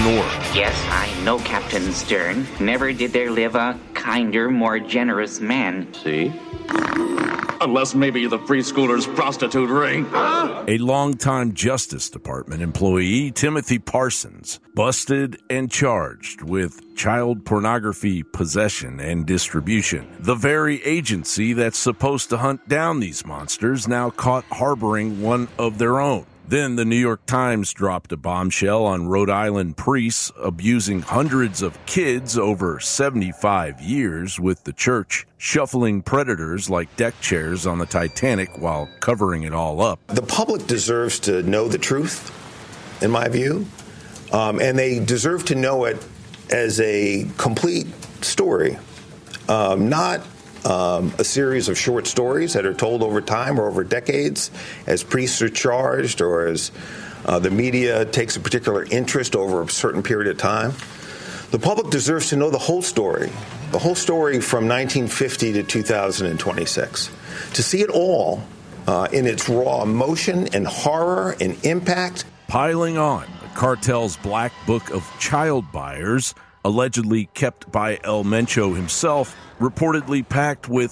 ignored. Yes, I know Captain Stern. Never did there live a kinder, more generous man. See? Unless maybe the preschooler's prostitute ring. A longtime Justice Department employee, Timothy Parsons, busted and charged with child pornography possession and distribution. The very agency that's supposed to hunt down these monsters now caught harboring one of their own. Then the New York Times dropped a bombshell on Rhode Island priests abusing hundreds of kids over 75 years, with the church shuffling predators like deck chairs on the Titanic while covering it all up. The public deserves to know the truth, in my view, and they deserve to know it as a complete story, not a series of short stories that are told over time or over decades as priests are charged or as the media takes a particular interest over a certain period of time. The public deserves to know the whole story from 1950 to 2026, to see it all in its raw emotion and horror and impact. Piling on, the cartel's black book of child buyers, allegedly kept by El Mencho himself, reportedly packed with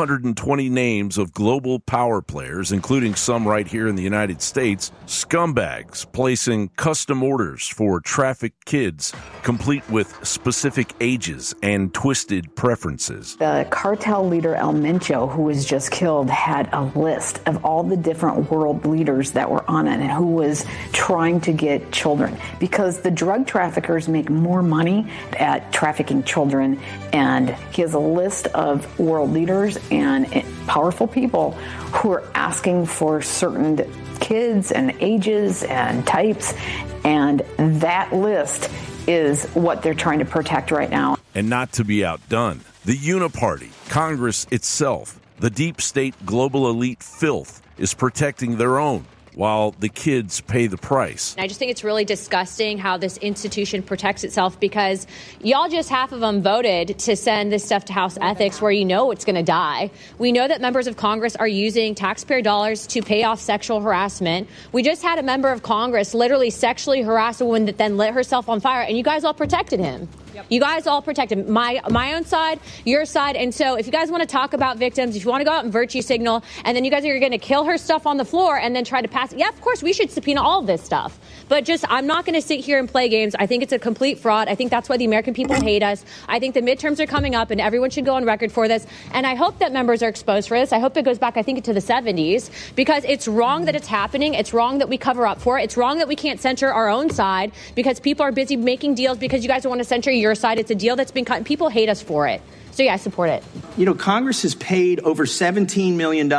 220 names of global power players, including some right here in the United States, scumbags placing custom orders for trafficked kids, complete with specific ages and twisted preferences. The cartel leader El Mencho, who was just killed, had a list of all the different world leaders that were on it and who was trying to get children, because the drug traffickers make more money at trafficking children, and he has a list of world leaders and powerful people who are asking for certain kids and ages and types, and that list is what they're trying to protect right now. And not to be outdone, the Uniparty, Congress itself, the deep state global elite filth is protecting their own, while the kids pay the price. I just think it's really disgusting how this institution protects itself, because y'all, just half of them voted to send this stuff to House Ethics, where you know it's going to die. We know that members of Congress are using taxpayer dollars to pay off sexual harassment. We just had a member of Congress literally sexually harass a woman that then lit herself on fire, and you guys all protected him. Yep. You guys all protected my own side, your side. And so if you guys want to talk about victims, if you want to go out and virtue signal, and then you guys are going to kill her stuff on the floor and then try to pass it, yeah, of course we should subpoena all of this stuff. But just, I'm not going to sit here and play games. I think it's a complete fraud. I think that's why the American people hate us. I think the midterms are coming up and everyone should go on record for this. And I hope that members are exposed for this. I hope it goes back, I think, to the 70s, because it's wrong that it's happening. It's wrong that we cover up for it. It's wrong that we can't censor our own side because people are busy making deals because you guys don't want to censor your side. It's a deal that's been cut and people hate us for it. So yeah, I support it. You know, Congress has paid over $17 million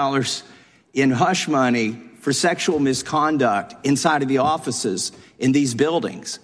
in hush money for sexual misconduct inside of the offices in these buildings.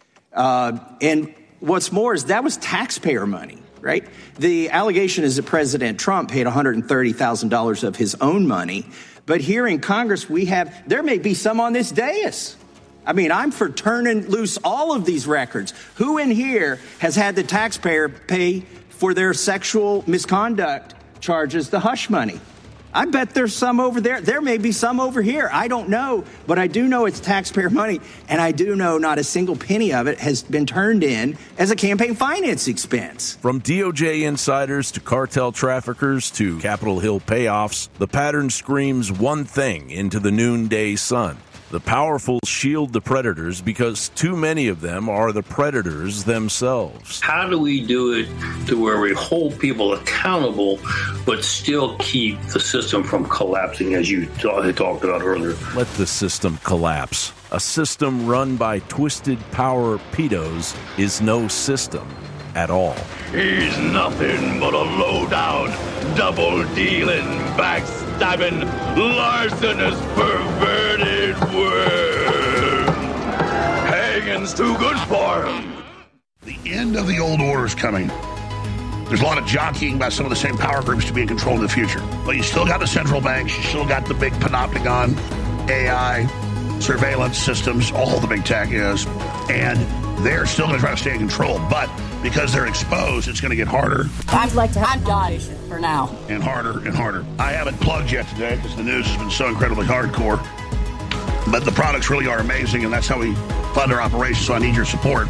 And what's more is that was taxpayer money, right? The allegation is that President Trump paid $130,000 of his own money. But here in Congress, there may be some on this dais. I mean, I'm for turning loose all of these records. Who in here has had the taxpayer pay for their sexual misconduct charges the hush money? I bet there's some over there. There may be some over here. I don't know, but I do know it's taxpayer money, and I do know not a single penny of it has been turned in as a campaign finance expense. From DOJ insiders to cartel traffickers to Capitol Hill payoffs, the pattern screams one thing into the noonday sun. The powerful shield the predators because too many of them are the predators themselves. How do we do it to where we hold people accountable but still keep the system from collapsing, as you talked about earlier? Let the system collapse. A system run by twisted power pedos is no system at all. He's nothing but a low-down, double-dealing, backstabbing, larcenous, perverted worm. Hanging's too good for him. The end of the old order is coming. There's a lot of jockeying by some of the same power groups to be in control in the future. But you still got the central banks, you still got the big panopticon, AI, surveillance systems, all the big tech is, and they're still going to try to stay in control. But because they're exposed, it's going to get harder. I'd like to have died for now. And harder and harder. I haven't plugged yet today because the news has been so incredibly hardcore. But the products really are amazing, and that's how we fund our operations, so I need your support.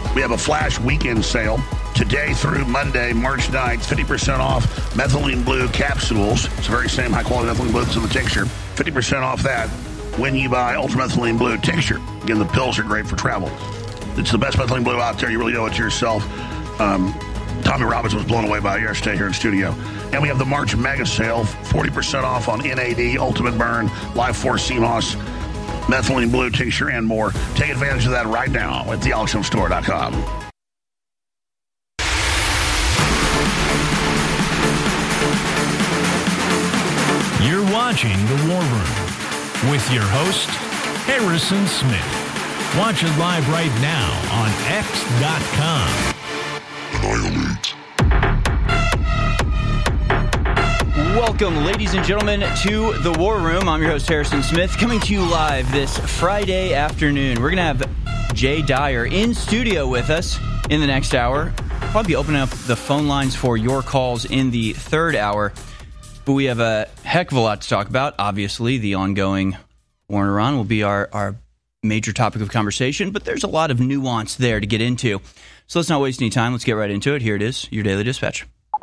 We have a flash weekend sale today through Monday, March 9th, 50% off methylene blue capsules. It's the very same high-quality methylene blue that's in the tincture. 50% off that when you buy ultramethylene blue tincture. Again, the pills are great for travel. It's the best methylene blue out there. You really owe it to yourself. Tommy Robbins was blown away by it yesterday here in studio. And we have the March mega sale, 40% off on NAD, Ultimate Burn, Life Force CMOS, methylene blue tincture, and more. Take advantage of that right now at thealexstore.com. You're watching The War Room with your host, Harrison Smith. Watch it live right now on X.com. Annihilate. Welcome, ladies and gentlemen, to The War Room. I'm your host, Harrison Smith, coming to you live this Friday afternoon. We're going to have Jay Dyer in studio with us in the next hour. Probably opening up the phone lines for your calls in the third hour. But we have a heck of a lot to talk about. Obviously, the ongoing war in Iran will be our major topic of conversation, but there's a lot of nuance there to get into. So let's not waste any time. Let's get right into it. Here it is, your Daily Dispatch.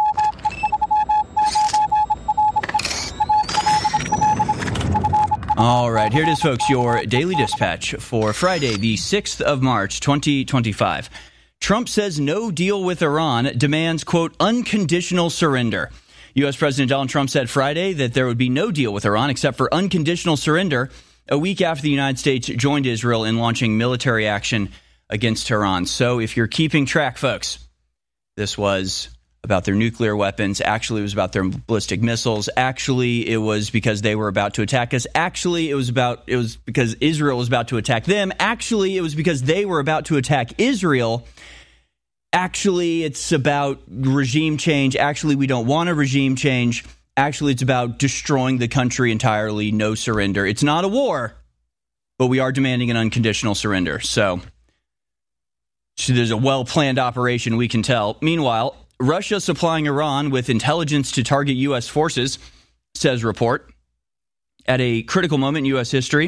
All right, here it is, folks, your Daily Dispatch for Friday, the 6th of March, 2025. Trump says no deal with Iran, demands, quote, unconditional surrender. U.S. President Donald Trump said Friday that there would be no deal with Iran except for unconditional surrender a week after the United States joined Israel in launching military action against Iran. So if you're keeping track, folks, this was about their nuclear weapons. Actually, it was about their ballistic missiles. Actually, it was because they were about to attack us. Actually, it was because Israel was about to attack them. Actually, it was because they were about to attack Israel. Actually, it's about regime change. Actually, we don't want a regime change. Actually, it's about destroying the country entirely. No surrender. It's not a war, but we are demanding an unconditional surrender. So there's a well-planned operation, we can tell. Meanwhile, Russia supplying Iran with intelligence to target U.S. forces, says report. At a critical moment in U.S. history,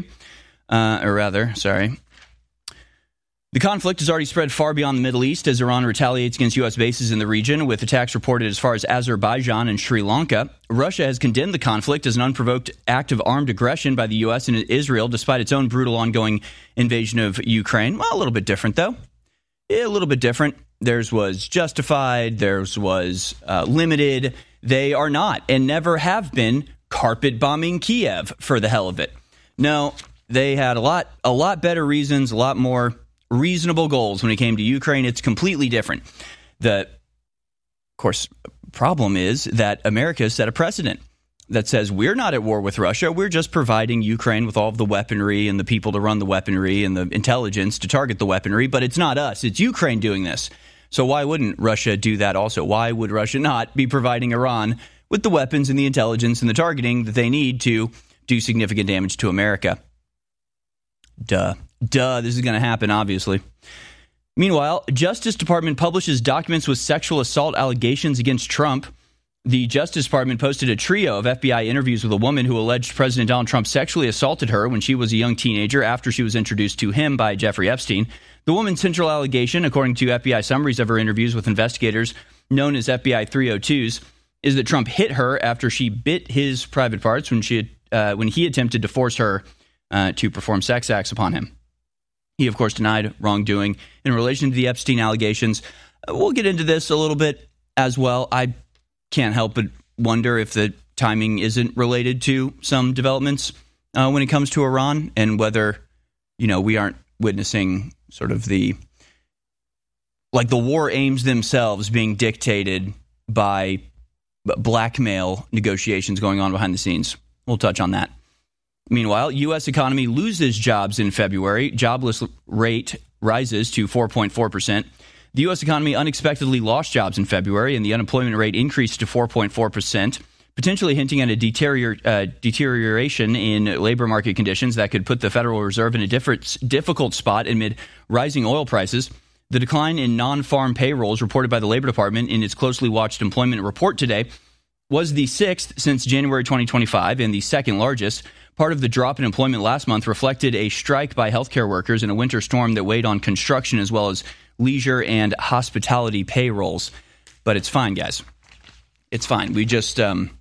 the conflict has already spread far beyond the Middle East as Iran retaliates against U.S. bases in the region, with attacks reported as far as Azerbaijan and Sri Lanka. Russia has condemned the conflict as an unprovoked act of armed aggression by the U.S. and Israel, despite its own brutal ongoing invasion of Ukraine. Well, a little bit different, though. A little bit different. Theirs was justified. Theirs was limited. They are not and never have been carpet bombing Kiev for the hell of it. No, they had a lot better reasons, a lot more reasonable goals when it came to Ukraine. It's completely different. The, of course, problem is that America set a precedent that says we're not at war with Russia. We're just providing Ukraine with all of the weaponry and the people to run the weaponry and the intelligence to target the weaponry. But it's not us. It's Ukraine doing this. So why wouldn't Russia do that also? Why would Russia not be providing Iran with the weapons and the intelligence and the targeting that they need to do significant damage to America? Duh. This is going to happen, obviously. Meanwhile, Justice Department publishes documents with sexual assault allegations against Trump. The Justice Department posted a trio of FBI interviews with a woman who alleged President Donald Trump sexually assaulted her when she was a young teenager after she was introduced to him by Jeffrey Epstein. The woman's central allegation, according to FBI summaries of her interviews with investigators known as FBI 302s, is that Trump hit her after she bit his private parts when he attempted to force her to perform sex acts upon him. He, of course, denied wrongdoing in relation to the Epstein allegations. We'll get into this a little bit as well. I can't help but wonder if the timing isn't related to some developments when it comes to Iran, and whether, we aren't witnessing sort of the war aims themselves being dictated by blackmail negotiations going on behind the scenes. We'll touch on that. Meanwhile, U.S. economy loses jobs in February. Jobless rate rises to 4.4%. The U.S. economy unexpectedly lost jobs in February, and the unemployment rate increased to 4.4%, potentially hinting at a deterioration in labor market conditions that could put the Federal Reserve in a difficult spot amid rising oil prices. The decline in non-farm payrolls reported by the Labor Department in its closely watched employment report today was the sixth since January 2025 and the second largest. Part of the drop in employment last month reflected a strike by healthcare workers in a winter storm that weighed on construction as well as leisure and hospitality payrolls. But it's fine, guys. It's fine. We just,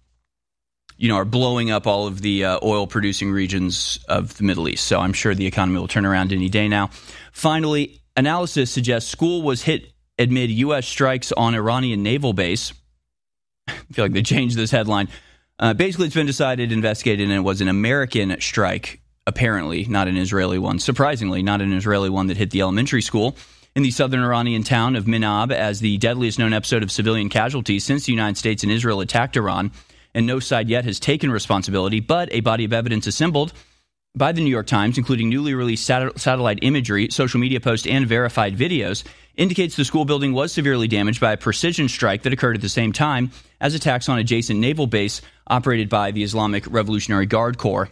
are blowing up all of the oil-producing regions of the Middle East. So I'm sure the economy will turn around any day now. Finally, analysis suggests school was hit amid U.S. strikes on Iranian naval base. I feel like they changed this headline. Basically, it's been decided, investigated, and it was an American strike, apparently, not an Israeli one. Surprisingly, not an Israeli one that hit the elementary school in the southern Iranian town of Minab as the deadliest known episode of civilian casualties since the United States and Israel attacked Iran. And no side yet has taken responsibility, but a body of evidence assembled by the New York Times, including newly released satellite imagery, social media posts, and verified videos, indicates the school building was severely damaged by a precision strike that occurred at the same time as attacks on adjacent naval base operated by the Islamic Revolutionary Guard Corps.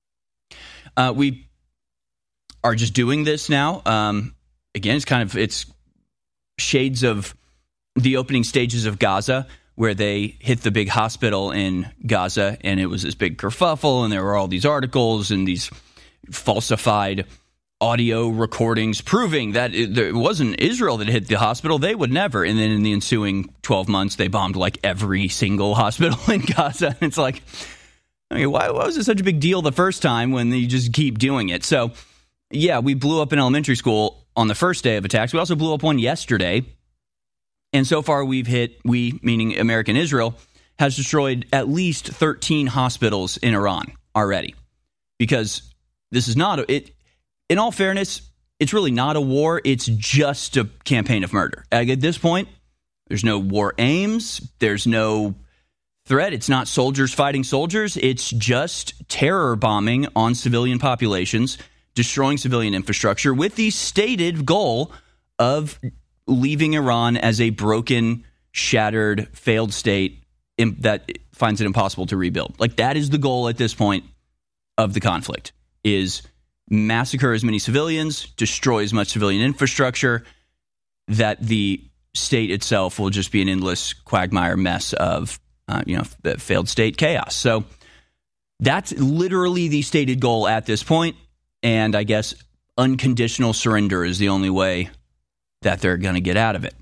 We are just doing this now. Again, it's shades of the opening stages of Gaza, where they hit the big hospital in Gaza, and it was this big kerfuffle, and there were all these articles and these falsified audio recordings proving that it wasn't Israel that hit the hospital. They would never. And then in the ensuing 12 months, they bombed like every single hospital in Gaza. It's like, why was it such a big deal the first time when you just keep doing it? So, yeah, we blew up an elementary school on the first day of attacks. We also blew up one yesterday. And so far, we, meaning American Israel, has destroyed at least 13 hospitals in Iran already. Because this is not, in all fairness, it's really not a war. It's just a campaign of murder. At this point, there's no war aims. There's no threat. It's not soldiers fighting soldiers. It's just terror bombing on civilian populations, destroying civilian infrastructure with the stated goal of leaving Iran as a broken, shattered, failed state that finds it impossible to rebuild. Like, that is the goal at this point of the conflict, is massacre as many civilians, destroy as much civilian infrastructure, that the state itself will just be an endless quagmire mess of, failed state chaos. So that's literally the stated goal at this point, and I guess unconditional surrender is the only way that they're going to get out of it.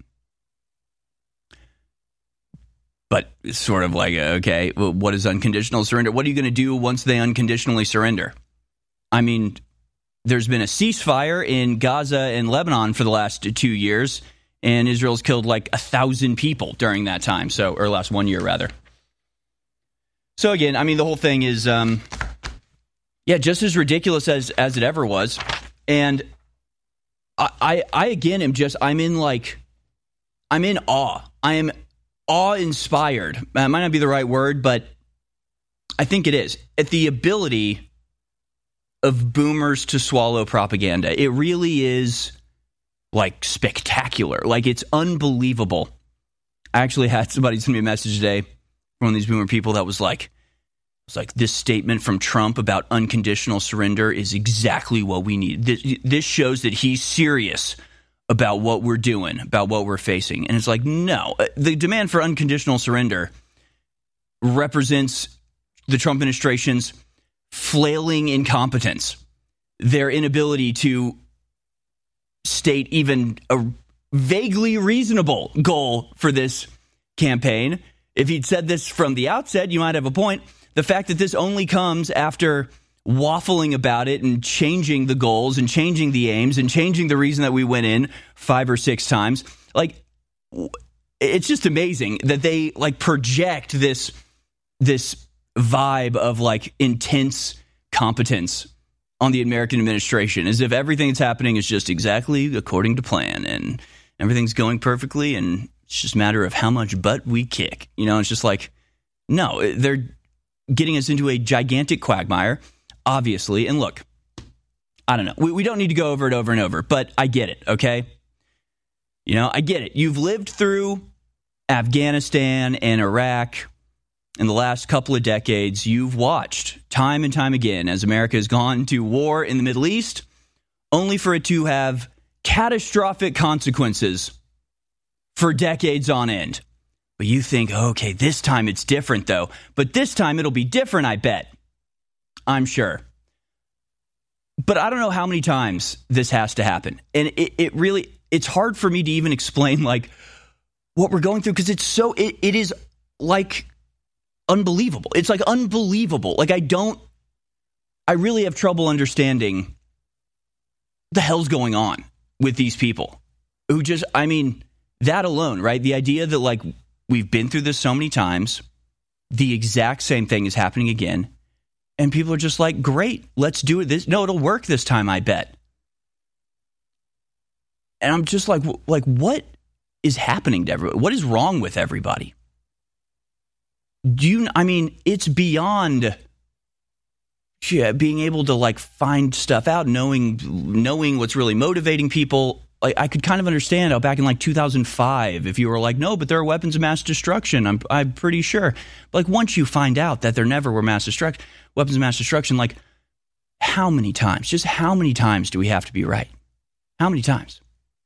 But it's sort of like, okay, well, what is unconditional surrender? What are you going to do once they unconditionally surrender? I mean, there's been a ceasefire in Gaza and Lebanon for the last 2 years, and Israel's killed like 1,000 people during that time, or last 1 year, rather. So again, I mean, the whole thing is, just as ridiculous as it ever was. And I again am just, I'm in awe. I am awe-inspired. That might not be the right word, but I think it is. At the ability of boomers to swallow propaganda. It really is, like, spectacular. Like, it's unbelievable. I actually had somebody send me a message today from one of these boomer people that was like, this statement from Trump about unconditional surrender is exactly what we need. This shows that he's serious about what we're doing, about what we're facing. And it's like, no, the demand for unconditional surrender represents the Trump administration's flailing incompetence, their inability to state even a vaguely reasonable goal for this campaign. If he'd said this from the outset, you might have a point. The fact that this only comes after waffling about it and changing the goals and changing the aims and changing the reason that we went in 5 or 6 times, like, it's just amazing that they like project this vibe of like intense competence on the American administration, as if everything that's happening is just exactly according to plan and everything's going perfectly and it's just a matter of how much butt we kick. It's just like, no, they're getting us into a gigantic quagmire, obviously. And look, I don't know. We don't need to go over it over and over, but I get it, okay? I get it. You've lived through Afghanistan and Iraq in the last couple of decades. You've watched time and time again as America has gone to war in the Middle East, only for it to have catastrophic consequences for decades on end. But you think, okay, this time it's different, though. But this time it'll be different, I bet. I'm sure. But I don't know how many times this has to happen. And it really, it's hard for me to even explain like what we're going through because it's so it is like unbelievable. It's like unbelievable. Like I really have trouble understanding what the hell's going on with these people who just, I mean, that alone, right? The idea that like we've been through this so many times, the exact same thing is happening again. And people are just like, great, let's do it. No, it'll work this time, I bet. And I'm just like, what is happening to everybody? What is wrong with everybody? It's beyond being able to like find stuff out, knowing what's really motivating people. Like I could kind of understand how back in like 2005, if you were like, no, but there are weapons of mass destruction, I'm pretty sure. But like once you find out that there never were weapons of mass destruction, like how many times do we have to be right? How many times?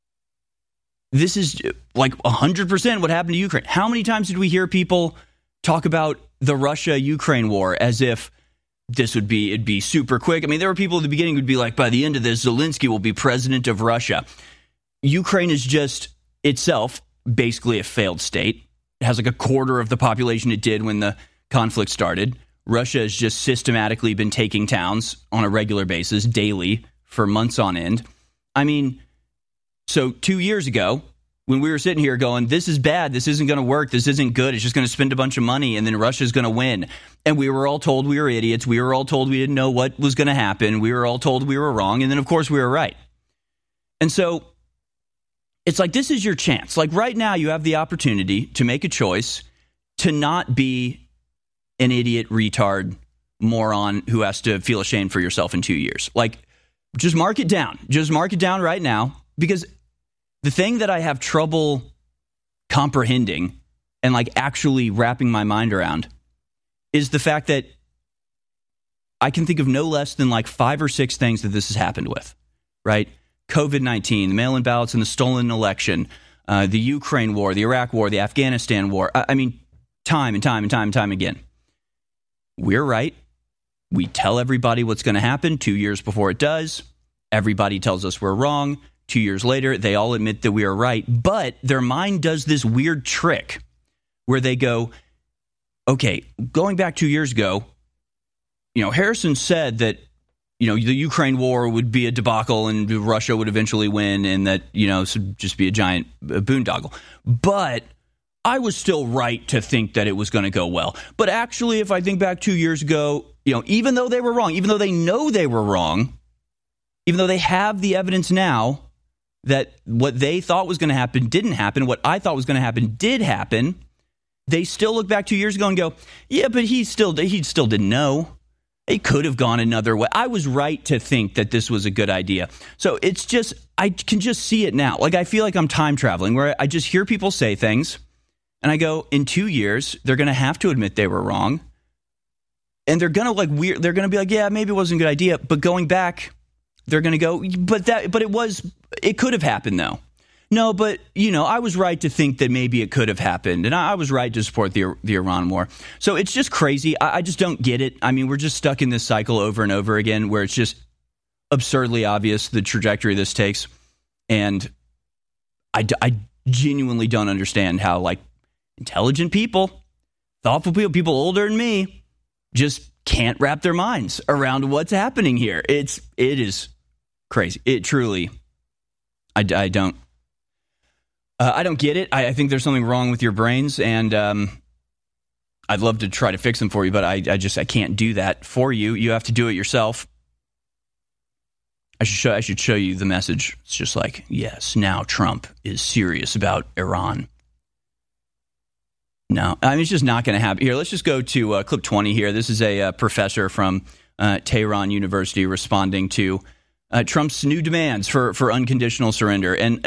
This is like 100% what happened to Ukraine. How many times did we hear people talk about the Russia-Ukraine war as if it'd be super quick? I mean, there were people at the beginning who'd be like, by the end of this, Zelensky will be president of Russia. Ukraine is just itself basically a failed state. It has like a quarter of the population it did when the conflict started. Russia has just systematically been taking towns on a regular basis, daily, for months on end. I mean, so 2 years ago, when we were sitting here going, this is bad, this isn't going to work, this isn't good, it's just going to spend a bunch of money, and then Russia's going to win. And we were all told we were idiots. We were all told we didn't know what was going to happen. We were all told we were wrong. And then, of course, we were right. And so it's like, this is your chance. Like right now, you have the opportunity to make a choice to not be an idiot, retard, moron who has to feel ashamed for yourself in 2 years. Like, just mark it down. Just mark it down right now. Because the thing that I have trouble comprehending and like actually wrapping my mind around is the fact that I can think of no less than like 5 or 6 things that this has happened with, right? COVID-19, the mail-in ballots and the stolen election, the Ukraine war, the Iraq war, the Afghanistan war. I mean, time and time again. We're right. We tell everybody what's going to happen 2 years before it does. Everybody tells us we're wrong. 2 years later, they all admit that we are right. But their mind does this weird trick where they go, okay, going back 2 years ago, Harrison said that, the Ukraine war would be a debacle and Russia would eventually win and that, this would just be a giant boondoggle. But I was still right to think that it was going to go well. But actually, if I think back 2 years ago, even though they were wrong, even though they know they were wrong, even though they have the evidence now that what they thought was going to happen didn't happen, what I thought was going to happen did happen, they still look back 2 years ago and go, yeah, but he still didn't know. It could have gone another way. I was right to think that this was a good idea. So it's just, I can just see it now. Like I feel like I'm time traveling where I just hear people say things and I go, in 2 years, they're going to have to admit they were wrong. And they're going to they're going to be like, yeah, maybe it wasn't a good idea. But going back, they're going to go, it could have happened though. No, but, I was right to think that maybe it could have happened. And I was right to support the Iran war. So it's just crazy. I just don't get it. I mean, we're just stuck in this cycle over and over again where it's just absurdly obvious the trajectory this takes. And I genuinely don't understand how, like, intelligent people, thoughtful people older than me, just can't wrap their minds around what's happening here. It is crazy. It truly, I don't get it. I think there's something wrong with your brains, and I'd love to try to fix them for you, but I can't do that for you. You have to do it yourself. I should show you the message. It's just like, yes, now Trump is serious about Iran. No, it's just not going to happen. Here, let's just go to clip 20 here. This is a professor from Tehran University responding to Trump's new demands for unconditional surrender. And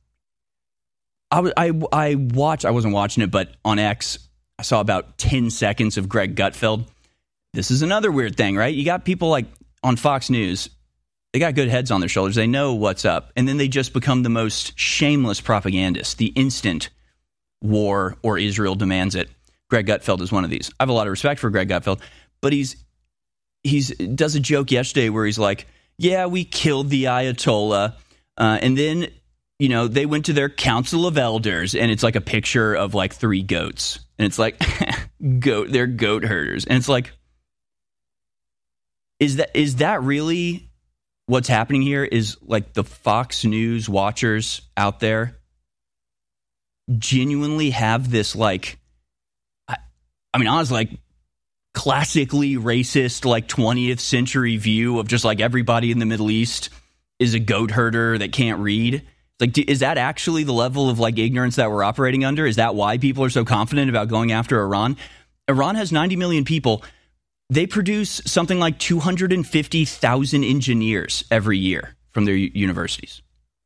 I wasn't watching it, but on X, I saw about 10 seconds of Greg Gutfeld. This is another weird thing, right? You got people like on Fox News, they got good heads on their shoulders. They know what's up. And then they just become the most shameless propagandists the instant war or Israel demands it. Greg Gutfeld is one of these. I have a lot of respect for Greg Gutfeld, but he's does a joke yesterday where he's like, yeah, we killed the Ayatollah. And then they went to their council of elders, and it's like a picture of like 3 goats, and it's like they're goat herders, and it's like, is that really what's happening here? Is like the Fox News watchers out there genuinely have this like, I mean, honestly, like classically racist, like 20th century view of just like everybody in the Middle East is a goat herder that can't read? Like, is that actually the level of like ignorance that we're operating under? Is that why people are so confident about going after Iran? Iran has 90 million people. They produce something like 250,000 engineers every year from their universities.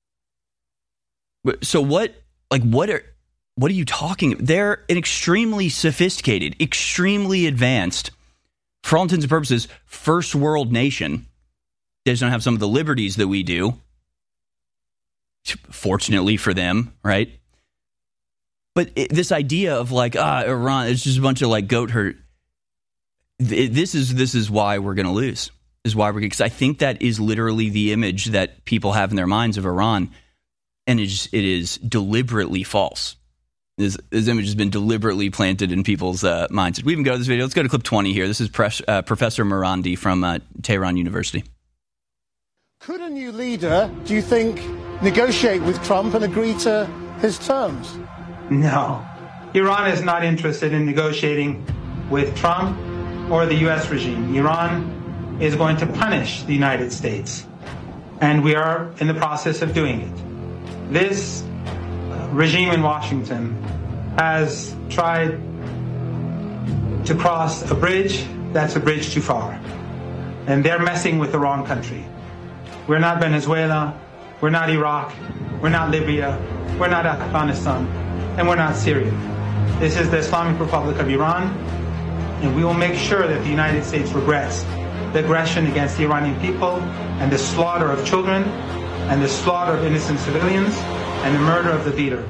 So what are you talking? They're an extremely sophisticated, extremely advanced, for all intents and purposes, first world nation. They just don't have some of the liberties that we do. Fortunately for them, right? But this idea of like, Iran, it's just a bunch of like goat herd. This is why we're going to lose. This is why because I think that is literally the image that people have in their minds of Iran, and it is deliberately false. This image has been deliberately planted in people's minds. We even go to this video. Let's go to clip 20 here. This is Professor Marandi from Tehran University. Could a new leader, do you think, negotiate with Trump and agree to his terms? No. Iran is not interested in negotiating with Trump or the U.S. regime. Iran is going to punish the United States, and we are in the process of doing it. This regime in Washington has tried to cross a bridge that's a bridge too far, and they're messing with the wrong country. We're not Venezuela, we're not Iraq, we're not Libya, we're not Afghanistan, and we're not Syria. This is the Islamic Republic of Iran, and we will make sure that the United States regrets the aggression against the Iranian people and the slaughter of children and the slaughter of innocent civilians and the murder of the leader.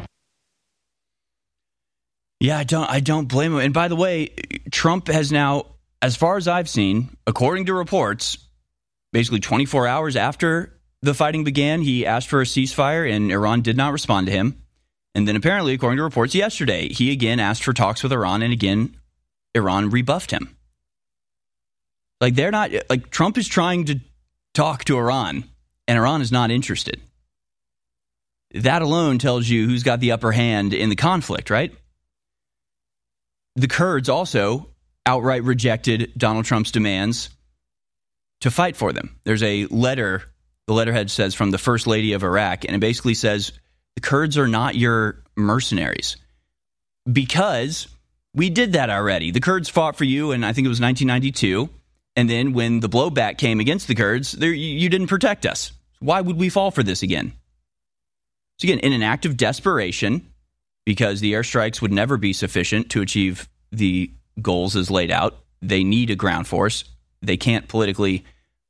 Yeah, I don't blame him. And by the way, Trump has now, as far as I've seen, according to reports, basically 24 hours after the fighting began, he asked for a ceasefire, and Iran did not respond to him. And then apparently, according to reports yesterday, he again asked for talks with Iran, and again, Iran rebuffed him. Like, they're not, like, Trump is trying to talk to Iran, and Iran is not interested. That alone tells you who's got the upper hand in the conflict, right? The Kurds also outright rejected Donald Trump's demands to fight for them. There's a letter, the letterhead says, from the First Lady of Iraq, and it basically says, the Kurds are not your mercenaries. Because we did that already. The Kurds fought for you in, I think it was 1992, and then when the blowback came against the Kurds, you didn't protect us. Why would we fall for this again? So again, in an act of desperation, because the airstrikes would never be sufficient to achieve the goals as laid out, they need a ground force. They can't politically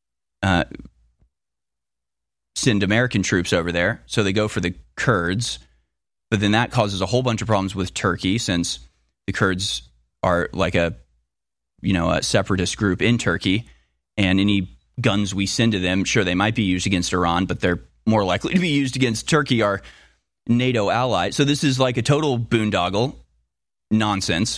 send American troops over there, so they go for the Kurds. But then that causes a whole bunch of problems with Turkey, since the Kurds are like a separatist group in Turkey, and any guns we send to them, sure, they might be used against Iran, but they're more likely to be used against Turkey, our NATO ally. So this is like a total boondoggle nonsense.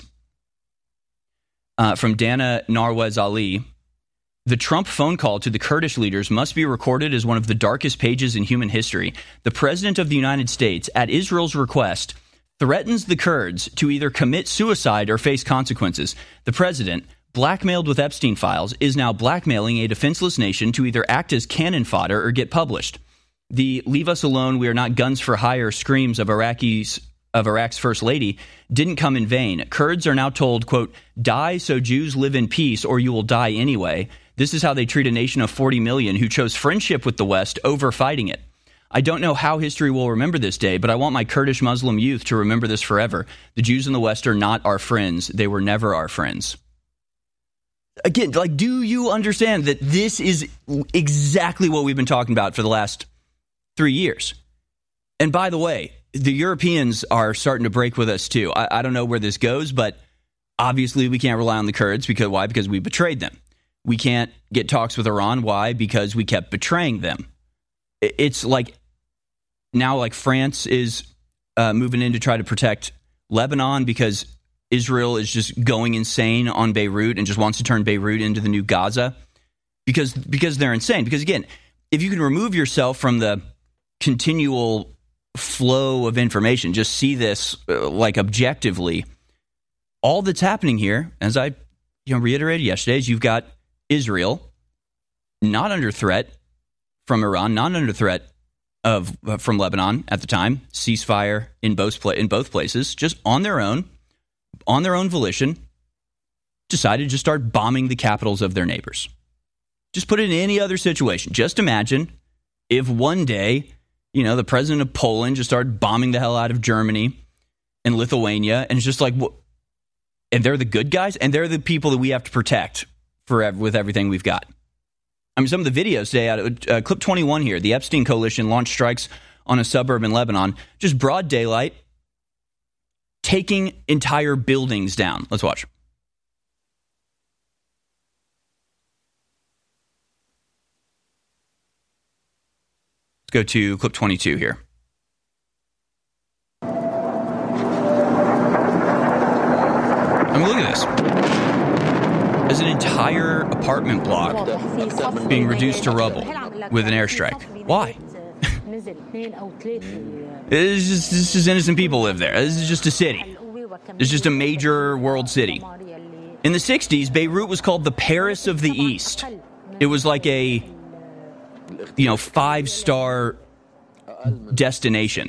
From Dana Narwez Ali, the Trump phone call to the Kurdish leaders must be recorded as one of the darkest pages in human history. The President of the United States, at Israel's request, threatens the Kurds to either commit suicide or face consequences. The President, blackmailed with Epstein files, is now blackmailing a defenseless nation to either act as cannon fodder or get published. The "leave us alone, we are not guns for hire" screams of Iraq's First Lady didn't come in vain. Kurds are now told, quote, "Die so Jews live in peace, or you will die anyway." This is how they treat a nation of 40 million who chose friendship with the West over fighting it. I don't know how history will remember this day, but I want my Kurdish Muslim youth to remember this forever. The Jews in the West are not our friends. They were never our friends. Again, like, do you understand that this is exactly what we've been talking about for the last 3 years? And by the way, the Europeans are starting to break with us too. I don't know where this goes, but obviously we can't rely on the Kurds. Because why? Because we betrayed them. We can't get talks with Iran. Why? Because we kept betraying them. It's like now like France is moving in to try to protect Lebanon because Israel is just going insane on Beirut and just wants to turn Beirut into the new Gaza because they're insane. Because again, if you can remove yourself from the continual flow of information, just see this like objectively, all that's happening here, as I reiterated yesterday, is you've got Israel not under threat from Iran, not under threat from Lebanon at the time, ceasefire in both places, just on their own volition, decided to start bombing the capitals of their neighbors. Just put it in any other situation. Just imagine if one day, the president of Poland just started bombing the hell out of Germany and Lithuania, and it's just like, and they're the good guys, and they're the people that we have to protect with everything we've got. I mean, some of the videos today, out of clip 21 here, the Epstein Coalition launched strikes on a suburb in Lebanon, just broad daylight, taking entire buildings down. Let's watch. Let's go to clip 22 here. I mean, look at this. There's an entire apartment block being reduced to rubble with an airstrike. Why? It's just innocent people live there. This is just a city. It's just a major world city. In the 60s, Beirut was called the Paris of the East. It was like a, 5-star destination.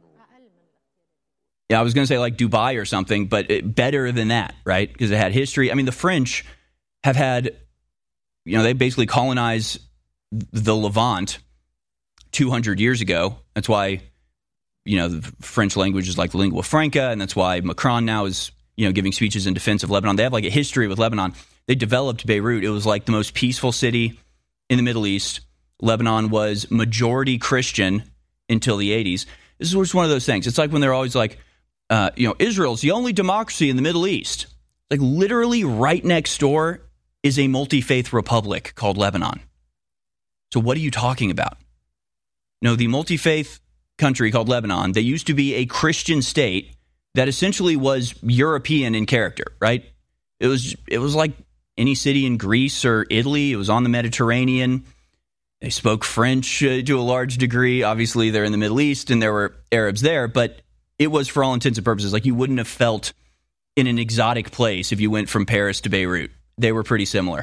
Yeah, I was going to say like Dubai or something, but better than that, right? Because it had history. I mean, the French have had, they basically colonized the Levant 200 years ago. That's why, the French language is like the lingua franca, and that's why Macron now is, giving speeches in defense of Lebanon. They have like a history with Lebanon. They developed Beirut. It was like the most peaceful city in the Middle East. Lebanon was majority Christian until the 80s. This is just one of those things. It's like when they're always like, Israel's the only democracy in the Middle East. Like literally right next door is a multi-faith republic called Lebanon. So what are you talking about? No, the multi-faith country called Lebanon, they used to be a Christian state that essentially was European in character, right? It was like any city in Greece or Italy. It was on the Mediterranean. They spoke French to a large degree. Obviously, they're in the Middle East and there were Arabs there, but it was, for all intents and purposes, like you wouldn't have felt in an exotic place if you went from Paris to Beirut. They were pretty similar.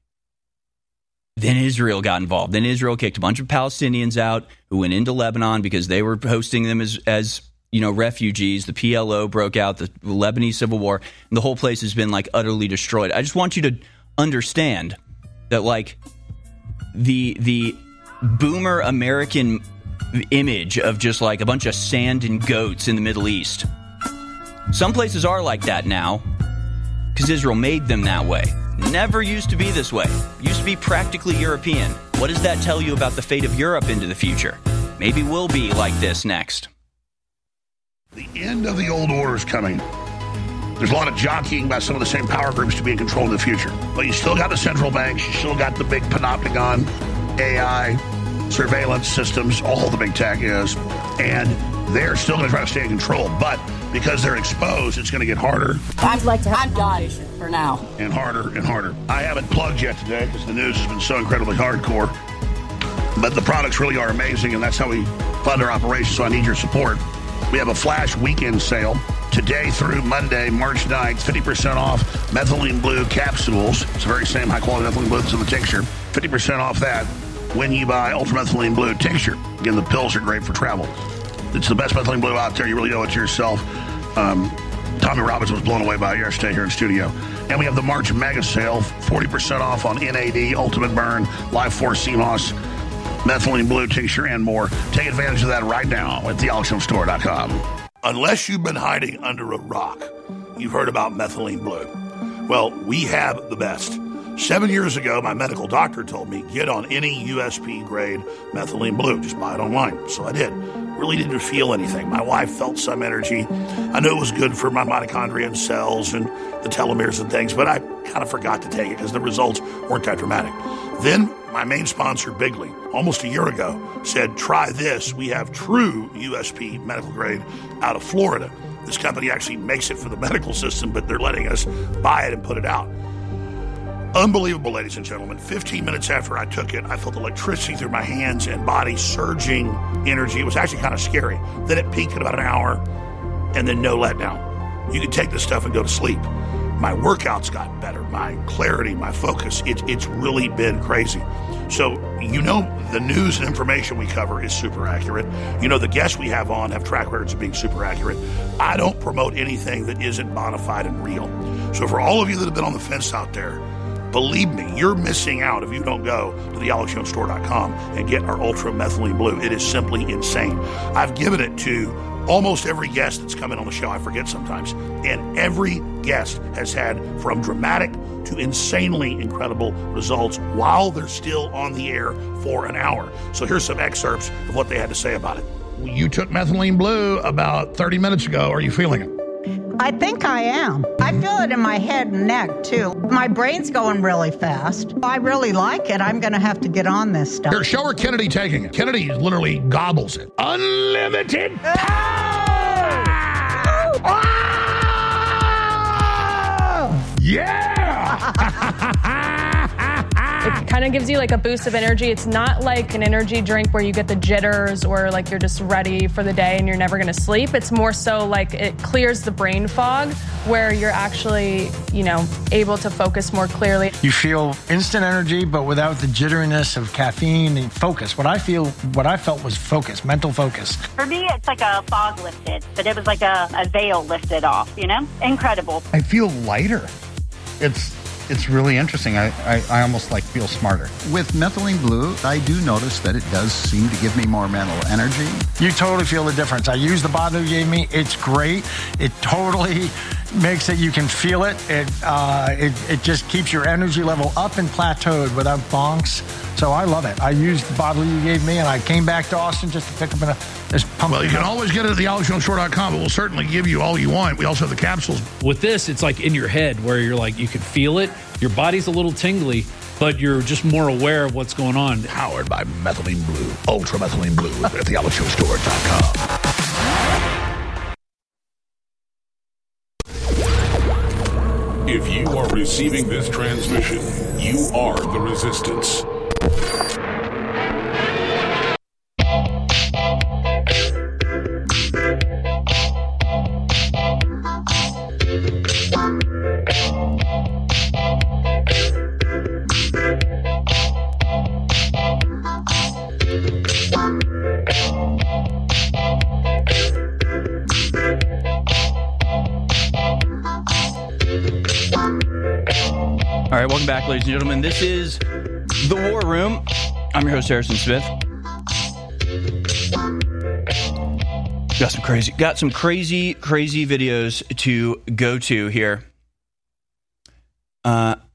Then Israel got involved. Then Israel kicked a bunch of Palestinians out who went into Lebanon because they were hosting them as refugees. The PLO broke out, the Lebanese civil war, and the whole place has been like utterly destroyed. I just want you to understand that like the boomer American image of just like a bunch of sand and goats in the Middle East. Some places are like that now because Israel made them that way. Never used to be this way. Used to be practically European. What does that tell you about the fate of Europe into the future? Maybe we'll be like this next. The end of the old order is coming. There's a lot of jockeying by some of the same power groups to be in control in the future. But you still got the central banks. You still got the big panopticon, AI, surveillance systems, all the big tech is. And they're still going to try to stay in control. But because they're exposed, it's going to get harder. I'd like to have God for now. And harder and harder. I haven't plugged yet today because the news has been so incredibly hardcore. But the products really are amazing, and that's how we fund our operations, so I need your support. We have a flash weekend sale today through Monday, March 9th, 50% off methylene blue capsules. It's the very same high-quality methylene blue that's in the tincture. 50% off that when you buy ultramethylene blue tincture. Again, the pills are great for travel. It's the best methylene blue out there. You really owe it to yourself. Tommy Robbins was blown away by it yesterday here in studio. And we have the March mega sale, 40% off on NAD, Ultimate Burn, Life Force CMOS, methylene blue tincture, and more. Take advantage of that right now at thealexstromstore.com. Unless you've been hiding under a rock, you've heard about methylene blue. Well, we have the best. 7 years ago, my medical doctor told me, get on any USP-grade methylene blue. Just buy it online. So I did. Really didn't feel anything. My wife felt some energy. I knew it was good for my mitochondria cells and the telomeres and things, but I kind of forgot to take it because the results weren't that dramatic. Then my main sponsor, Bigley, almost a year ago, said, try this. We have true USP medical grade out of Florida. This company actually makes it for the medical system, but they're letting us buy it and put it out. Unbelievable, ladies and gentlemen. 15 minutes after I took it, I felt electricity through my hands and body, surging energy. It was actually kind of scary. Then it peaked at about an hour, and then no letdown. You can take this stuff and go to sleep. My workouts got better, my clarity, my focus. It's really been crazy. So, the news and information we cover is super accurate. The guests we have on have track records of being super accurate. I don't promote anything that isn't bona fide and real. So for all of you that have been on the fence out there, believe me, you're missing out if you don't go to thealexjonesstore.com and get our Ultra Methylene Blue. It is simply insane. I've given it to almost every guest that's come in on the show. I forget sometimes. And every guest has had from dramatic to insanely incredible results while they're still on the air for an hour. So here's some excerpts of what they had to say about it. You took Methylene Blue about 30 minutes ago. Are you feeling it? I think I am. I feel it in my head and neck, too. My brain's going really fast. I really like it. I'm going to have to get on this stuff. Here, show her Kennedy taking it. Kennedy literally gobbles it. Unlimited power! Oh! Yeah! It kind of gives you like a boost of energy. It's not like an energy drink where you get the jitters or like you're just ready for the day and you're never going to sleep. It's more so like it clears the brain fog where you're actually, able to focus more clearly. You feel instant energy, but without the jitteriness of caffeine and focus. What I felt was focus, mental focus. For me, it's like a fog lifted, but it was like a veil lifted off, Incredible. I feel lighter. It's really interesting. I almost feel smarter. With Methylene Blue, I do notice that it does seem to give me more mental energy. You totally feel the difference. I used the bottle you gave me. It's great. It totally makes it, you can feel it. It just keeps your energy level up and plateaued without bonks. So I love it. I used the bottle you gave me, and I came back to Austin just to pick up this pump. Well, you can always get it at thealexjonesstore.com, but we'll certainly give you all you want. We also have the capsules. With this, it's like in your head where you're like, you can feel it. Your body's a little tingly, but you're just more aware of what's going on. Powered by Methylene Blue, Ultra Methylene Blue at thealexjonesstore.com. If you are receiving this transmission, you are the resistance. All right, welcome back, ladies and gentlemen. This is The War Room. I'm your host, Harrison Smith. Got some crazy videos to go to here. And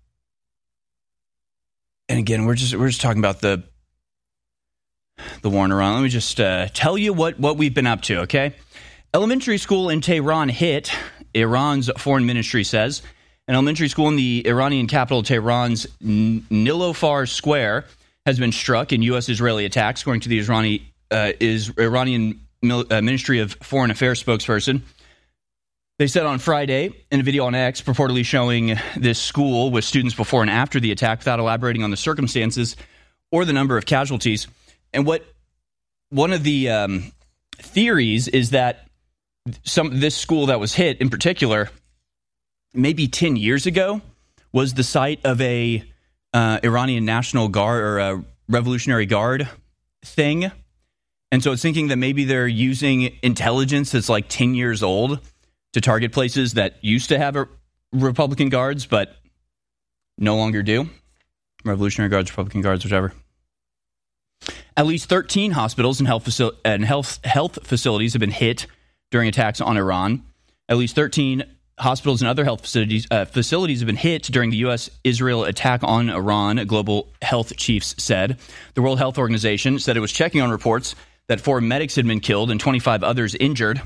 again, we're just talking about the war in Iran. Let me just tell you what we've been up to, okay? Elementary school in Tehran hit, Iran's foreign ministry says. An elementary school in the Iranian capital, Tehran's Niloufar Square, has been struck in U.S.-Israeli attacks, according to the Iranian Ministry of Foreign Affairs spokesperson. They said on Friday in a video on X, purportedly showing this school with students before and after the attack, without elaborating on the circumstances or the number of casualties. And one of the theories is that this school that was hit in particular, maybe 10 years ago, was the site of a Iranian National Guard or a Revolutionary Guard thing. And so it's thinking that maybe they're using intelligence that's like 10 years old to target places that used to have Republican Guards, but no longer do. Revolutionary Guards, Republican Guards, whichever. At least 13 hospitals and health facilities have been hit during attacks on Iran. At least 13 hospitals and other health facilities have been hit during the U.S.-Israel attack on Iran, global health chiefs said. The World Health Organization said it was checking on reports that 4 medics had been killed and 25 others injured.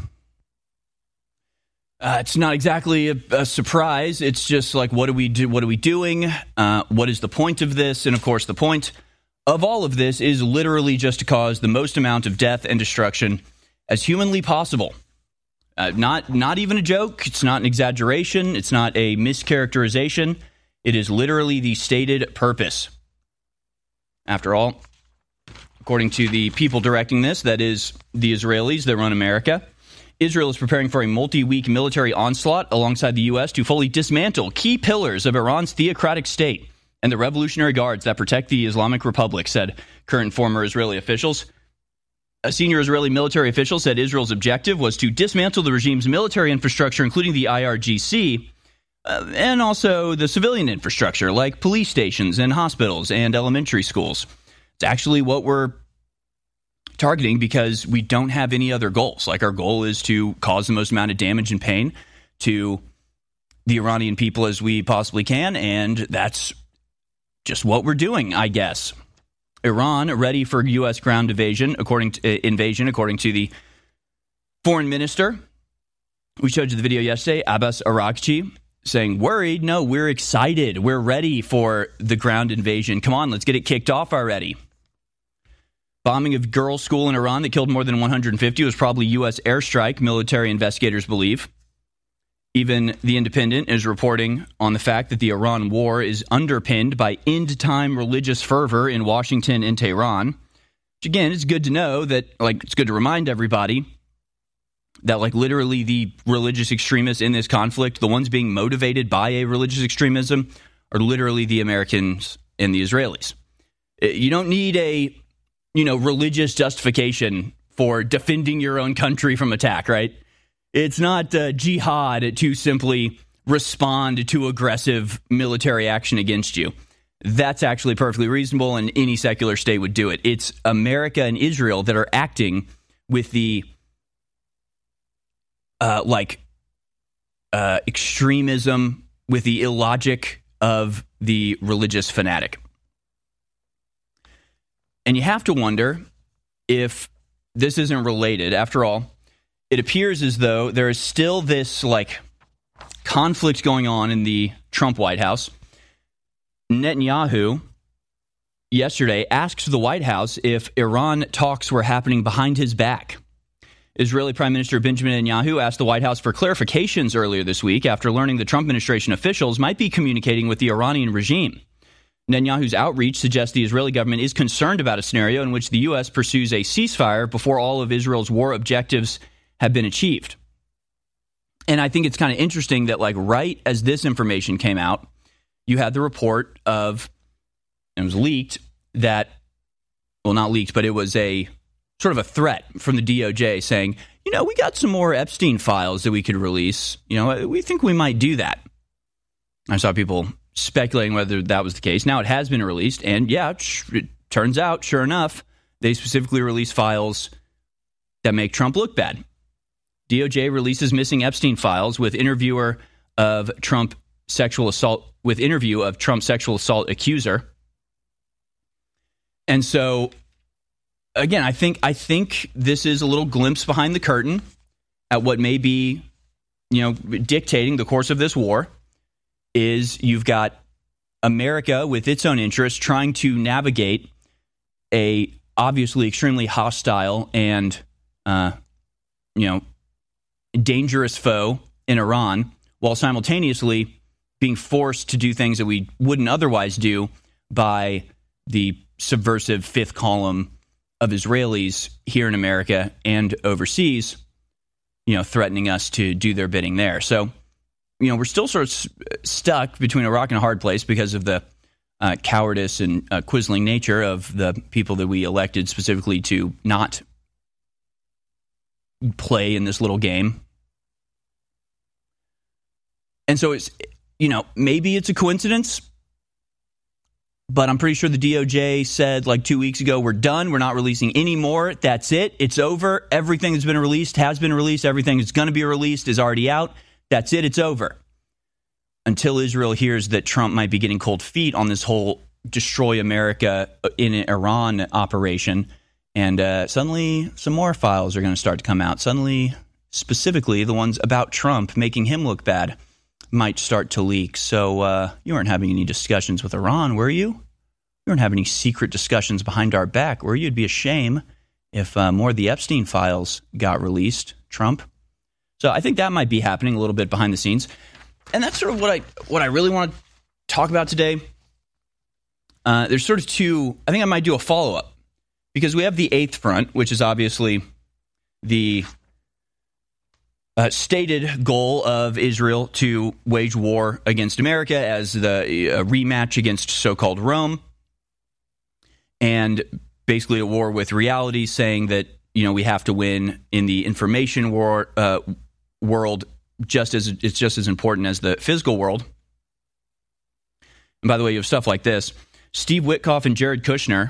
It's not exactly a surprise. It's just like, what do we do? What are we doing? What is the point of this? And of course, the point of all of this is literally just to cause the most amount of death and destruction as humanly possible. Not even a joke. It's not an exaggeration. It's not a mischaracterization. It is literally the stated purpose. After all, according to the people directing this, that is the Israelis that run America, Israel is preparing for a multi-week military onslaught alongside the U.S. to fully dismantle key pillars of Iran's theocratic state and the Revolutionary Guards that protect the Islamic Republic, said current and former Israeli officials. A senior Israeli military official said Israel's objective was to dismantle the regime's military infrastructure, including the IRGC, and also the civilian infrastructure, like police stations and hospitals and elementary schools. It's actually what we're targeting because we don't have any other goals. Like, our goal is to cause the most amount of damage and pain to the Iranian people as we possibly can, and that's just what we're doing, I guess. Iran ready for U.S. ground invasion, according to the foreign minister. We showed you the video yesterday, Abbas Araghchi, saying, worried? No, we're excited. We're ready for the ground invasion. Come on, let's get it kicked off already. Bombing of girls' school in Iran that killed more than 150 was probably U.S. airstrike, military investigators believe. Even The Independent is reporting on the fact that the Iran war is underpinned by end-time religious fervor in Washington and Tehran. Which, again, it's good to know that, it's good to remind everybody that, literally the religious extremists in this conflict, the ones being motivated by a religious extremism, are literally the Americans and the Israelis. You don't need a, religious justification for defending your own country from attack, right? It's not jihad to simply respond to aggressive military action against you. That's actually perfectly reasonable, and any secular state would do it. It's America and Israel that are acting with the extremism, with the illogic of the religious fanatic. And you have to wonder if this isn't related. After all, it appears as though there is still this conflict going on in the Trump White House. Netanyahu yesterday asked the White House if Iran talks were happening behind his back. Israeli Prime Minister Benjamin Netanyahu asked the White House for clarifications earlier this week after learning the Trump administration officials might be communicating with the Iranian regime. Netanyahu's outreach suggests the Israeli government is concerned about a scenario in which the U.S. pursues a ceasefire before all of Israel's war objectives have been achieved. And I think it's kind of interesting that, right as this information came out, you had the report of, it was leaked, that, well, not leaked, but it was a sort of a threat from the DOJ saying, we got some more Epstein files that we could release. We think we might do that. I saw people speculating whether that was the case. Now it has been released, and it turns out, sure enough, they specifically released files that make Trump look bad. DOJ releases missing Epstein files with interview of Trump sexual assault accuser. And so, again, I think this is a little glimpse behind the curtain at what may be, dictating the course of this war. Is you've got America with its own interests trying to navigate a obviously extremely hostile and dangerous foe in Iran, while simultaneously being forced to do things that we wouldn't otherwise do by the subversive fifth column of Israelis here in America and overseas, threatening us to do their bidding there. So, we're still sort of stuck between a rock and a hard place because of the cowardice and quisling nature of the people that we elected specifically to not play in this little game. And so it's, maybe it's a coincidence, but I'm pretty sure the DOJ said 2 weeks ago, we're done. We're not releasing any more. That's it. It's over. Everything that's been released has been released. Everything that's going to be released is already out. That's it. It's over. Until Israel hears that Trump might be getting cold feet on this whole destroy America in Iran operation. And suddenly some more files are going to start to come out. Suddenly, specifically the ones about Trump making him look bad might start to leak. So you weren't having any discussions with Iran, were you? don't have any secret discussions behind our back, or you'd be a shame if more of the Epstein files got released, Trump. So I think that might be happening a little bit behind the scenes. And that's sort of what I really want to talk about today. There's sort of two, I think I might do a follow-up, because we have the Eighth Front, which is obviously the stated goal of Israel to wage war against America as the rematch against so-called Rome, and basically a war with reality, saying that, you know, we have to win in the information war world it's just as important as the physical world. And by the way, you have stuff like this. Steve Witkoff and Jared Kushner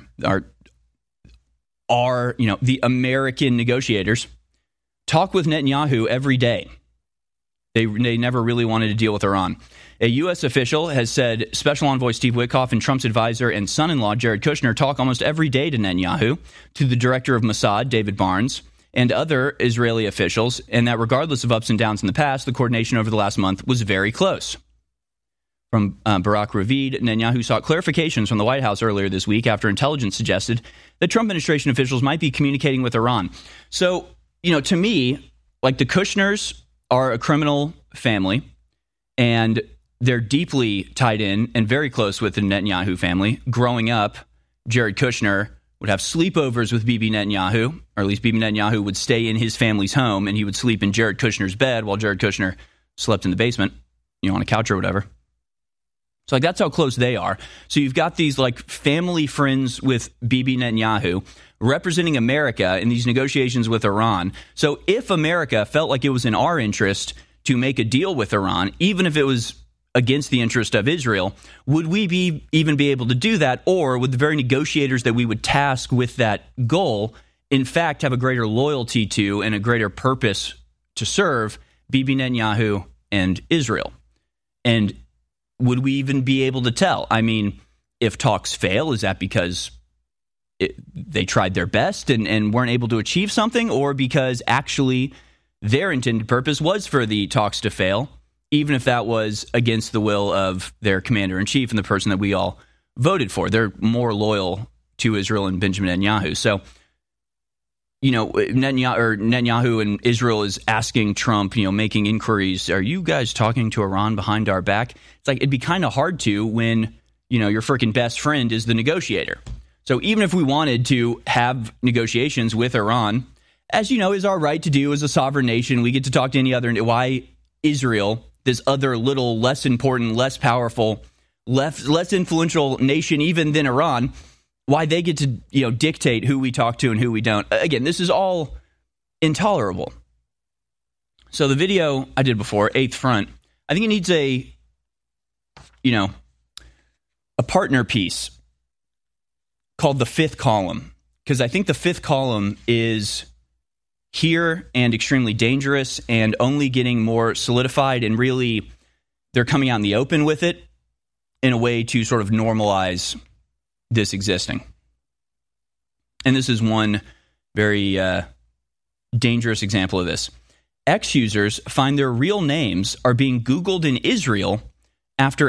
are you know, the American negotiators, talk with Netanyahu every day. They never really wanted to deal with Iran. A U.S. official has said Special Envoy Steve Witkoff and Trump's advisor and son-in-law Jared Kushner talk almost every day to Netanyahu, to the director of Mossad, David Barnes, and other Israeli officials, and that regardless of ups and downs in the past, the coordination over the last month was very close. From Barak Ravid, Netanyahu sought clarifications from the White House earlier this week after intelligence suggested that Trump administration officials might be communicating with Iran. So, you know, to me, like, the Kushners are a criminal family, and they're deeply tied in and very close with the Netanyahu family. Growing up, Jared Kushner would have sleepovers with Bibi Netanyahu, or at least Bibi Netanyahu would stay in his family's home, and he would sleep in Jared Kushner's bed while Jared Kushner slept in the basement, you know, on a couch or whatever. So, like, that's how close they are. So you've got these, like, family friends with Bibi Netanyahu representing America in these negotiations with Iran. So if America felt like it was in our interest to make a deal with Iran, even if it was against the interest of Israel, would we even be able to do that? Or would the very negotiators that we would task with that goal, in fact, have a greater loyalty to and a greater purpose to serve Bibi Netanyahu and Israel? And would we even be able to tell? I mean, if talks fail, is that because they tried their best and weren't able to achieve something, or because actually their intended purpose was for the talks to fail, even if that was against the will of their commander-in-chief and the person that we all voted for? They're more loyal to Israel and Benjamin Netanyahu. So, you know, Netanyahu and Israel is asking Trump, you know, making inquiries, are you guys talking to Iran behind our back? It's like, it'd be kind of hard to when, you know, your freaking best friend is the negotiator. So even if we wanted to have negotiations with Iran, as you know, is our right to do as a sovereign nation, we get to talk to any other. Why Israel, this other little less important, less powerful, less influential nation even than Iran, why they get to, you know, dictate who we talk to and who we don't. Again, this is all intolerable. So the video I did before, Eighth Front, I think it needs a partner piece called The Fifth Column, because I think The Fifth Column is here and extremely dangerous and only getting more solidified, and really they're coming out in the open with it in a way to sort of normalize this existing. And this is one very dangerous example of this. X users find their real names are being Googled in Israel after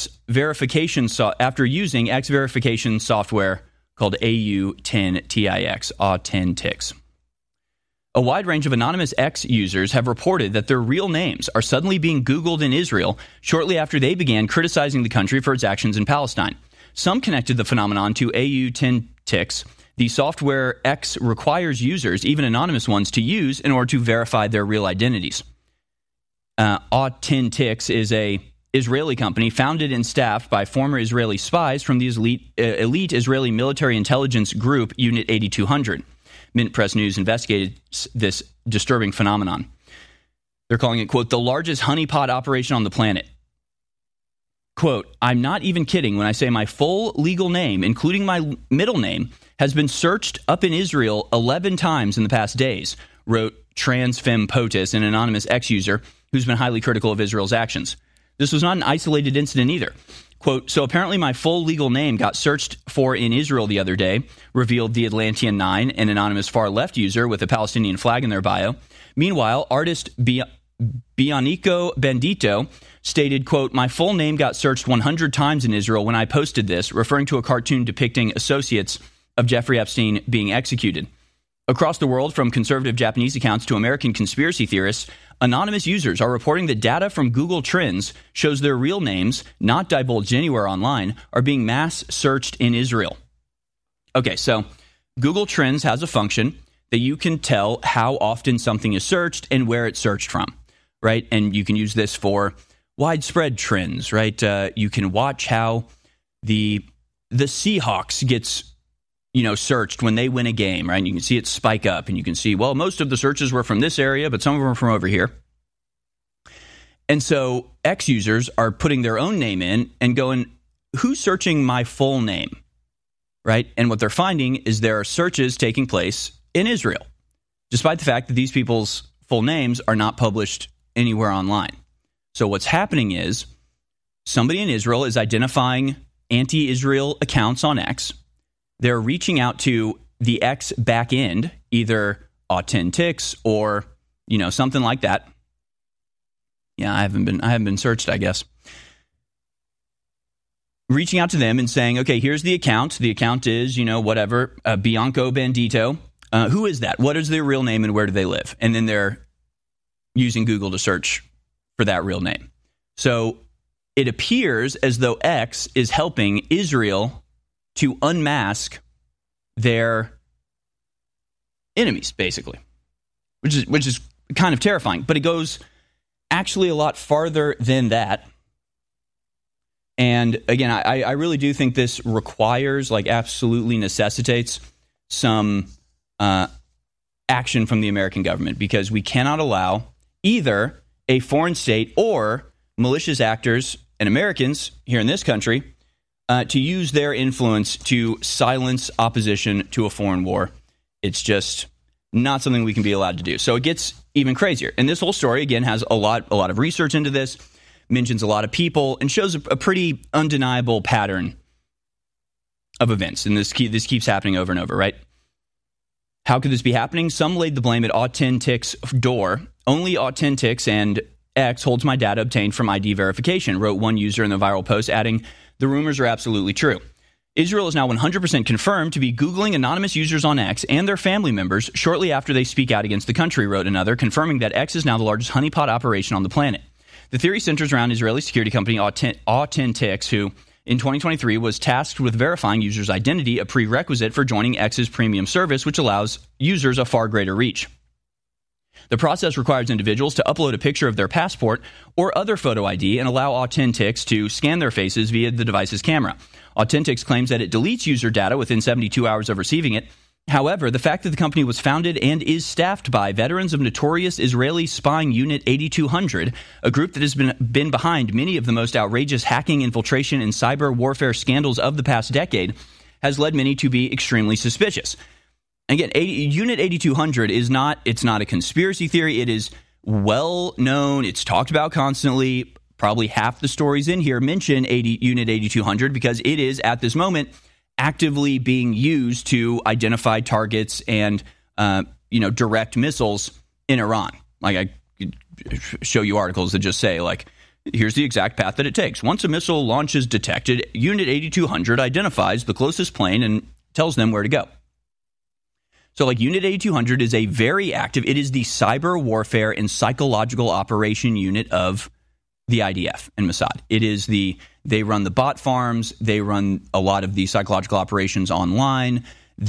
using X verification software called AU10TIX, AU10TIX. A wide range of anonymous X users have reported that their real names are suddenly being Googled in Israel shortly after they began criticizing the country for its actions in Palestine. Some connected the phenomenon to AU10TIX, the software X requires users, even anonymous ones, to use in order to verify their real identities. AU10TIX is a Israeli company founded and staffed by former Israeli spies from the elite Israeli military intelligence group Unit 8200. Mint Press News investigated this disturbing phenomenon. They're calling it, quote, the largest honeypot operation on the planet. Quote, I'm not even kidding when I say my full legal name, including my middle name, has been searched up in Israel 11 times in the past days, wrote Transfem Potus, an anonymous X user who's been highly critical of Israel's actions. This was not an isolated incident either. Quote, so apparently my full legal name got searched for in Israel the other day, revealed the Atlantean 9, an anonymous far-left user with a Palestinian flag in their bio. Meanwhile, artist Bionico Bandito stated, quote, "My full name got searched 100 times in Israel when I posted this," referring to a cartoon depicting associates of Jeffrey Epstein being executed. Across the world, from conservative Japanese accounts to American conspiracy theorists, anonymous users are reporting that data from Google Trends shows their real names, not divulged anywhere online, are being mass searched in Israel. Okay, so Google Trends has a function that you can tell how often something is searched and where it's searched from, right? And you can use this for widespread trends, right? You can watch how the Seahawks gets, searched when they win a game, right? And you can see it spike up, and you can see, well, most of the searches were from this area, but some of them are from over here. And so X users are putting their own name in and going, who's searching my full name, right? And what they're finding is there are searches taking place in Israel, despite the fact that these people's full names are not published anywhere online. So what's happening is somebody in Israel is identifying anti-Israel accounts on X. They're reaching out to the X back end, either Authentics or, something like that. Yeah, I haven't been searched, I guess. Reaching out to them and saying, okay, here's the account. The account is, whatever, Bianco Bandito. Who is that? What is their real name and where do they live? And then they're using Google to search for that real name. So it appears as though X is helping Israel to unmask their enemies, basically, which is kind of terrifying. But it goes actually a lot farther than that. And again, I really do think this requires, absolutely necessitates some action from the American government, because we cannot allow either a foreign state or malicious actors and Americans here in this country to use their influence to silence opposition to a foreign war. It's just not something we can be allowed to do. So it gets even crazier. And this whole story, again, has a lot of research into this, mentions a lot of people, and shows a pretty undeniable pattern of events. And this keeps happening over and over, right? How could this be happening? Some laid the blame at Authentics' door. Only Authentics and X holds my data obtained from ID verification, wrote one user in the viral post, adding, the rumors are absolutely true. Israel is now 100% confirmed to be Googling anonymous users on X and their family members shortly after they speak out against the country, wrote another, confirming that X is now the largest honeypot operation on the planet. The theory centers around Israeli security company Authentics, who in 2023 was tasked with verifying users' identity, a prerequisite for joining X's premium service, which allows users a far greater reach. The process requires individuals to upload a picture of their passport or other photo ID and allow Authentics to scan their faces via the device's camera. Authentics claims that it deletes user data within 72 hours of receiving it. However, the fact that the company was founded and is staffed by veterans of notorious Israeli spying Unit 8200, a group that has been behind many of the most outrageous hacking, infiltration, and cyber warfare scandals of the past decade, has led many to be extremely suspicious. Again, Unit 8200 is not a conspiracy theory. It is well known. It's talked about constantly. Probably half the stories in here mention Unit 8200 because it is, at this moment, actively being used to identify targets and, direct missiles in Iran. I could show you articles that just say, here's the exact path that it takes. Once a missile launch is detected, Unit 8200 identifies the closest plane and tells them where to go. So, Unit 8200 is a very active, it is the cyber warfare and psychological operation unit of the IDF and Mossad. They run the bot farms, they run a lot of the psychological operations online,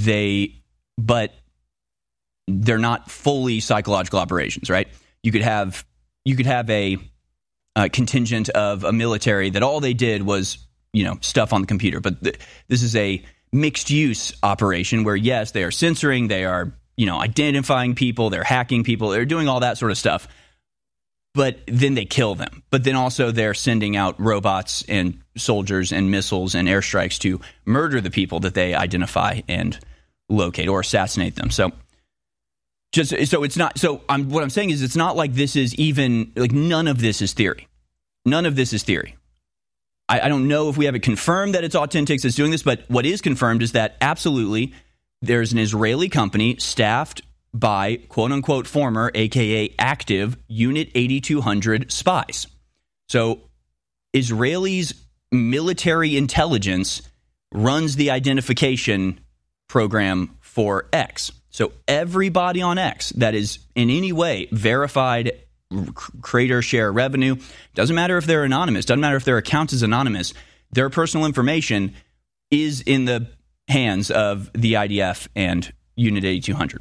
but they're not fully psychological operations, right? You could have a contingent of a military that all they did was, stuff on the computer, but this is a mixed use operation where, yes, they are censoring, they are, identifying people, they're hacking people, they're doing all that sort of stuff. But then they kill them. But then also they're sending out robots and soldiers and missiles and airstrikes to murder the people that they identify and locate or assassinate them. So it's not. So what I'm saying is it's not like this is even none of this is theory. None of this is theory. I don't know if we have it confirmed that it's Authentics that's doing this, but what is confirmed is that absolutely there's an Israeli company staffed by quote-unquote former, a.k.a. active, Unit 8200 spies. So Israelis' military intelligence runs the identification program for X. So everybody on X that is in any way verified, create or share revenue, doesn't matter if they're anonymous, doesn't matter if their account is anonymous, their personal information is in the hands of the IDF and Unit 8200.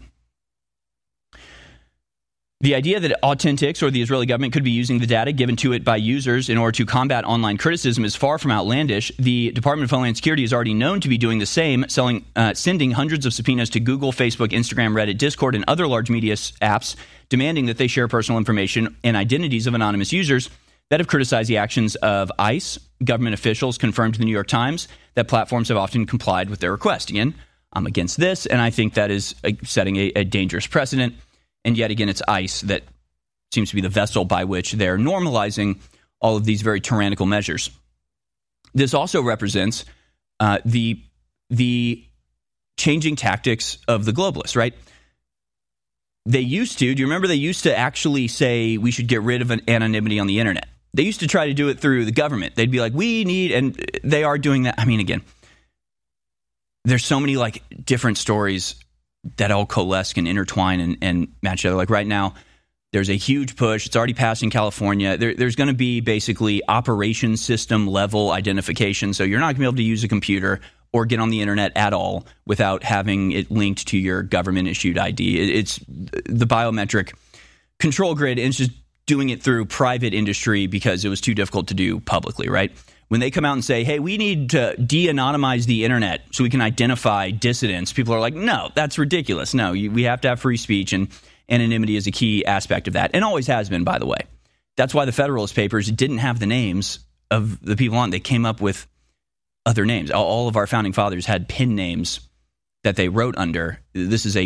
The idea that Authentics or the Israeli government could be using the data given to it by users in order to combat online criticism is far from outlandish. The Department of Homeland Security is already known to be doing the same, sending hundreds of subpoenas to Google, Facebook, Instagram, Reddit, Discord, and other large media apps, demanding that they share personal information and identities of anonymous users that have criticized the actions of ICE. Government officials confirmed to the New York Times that platforms have often complied with their request. Again, I'm against this, and I think that is setting a dangerous precedent. And yet again, it's ICE that seems to be the vessel by which they're normalizing all of these very tyrannical measures. This also represents the changing tactics of the globalists, right? They used to, do you remember they used to actually say we should get rid of anonymity on the internet? They used to try to do it through the government. They'd be like, we need, and they are doing that. I mean, again, there's so many like different stories that all coalesce and intertwine and match each other. Like right now, there's a huge push. It's already passed in California. There's going to be basically operation system level identification. So you're not going to be able to use a computer or get on the internet at all without having it linked to your government issued ID. It's the biometric control grid, and it's just doing it through private industry because it was too difficult to do publicly, right? When they come out and say, hey, we need to de-anonymize the internet so we can identify dissidents, people are like, no, that's ridiculous. No, we have to have free speech, and anonymity is a key aspect of that, and always has been, by the way. That's why the Federalist Papers didn't have the names of the people on. They came up with other names. All of our founding fathers had pen names that they wrote under. This is a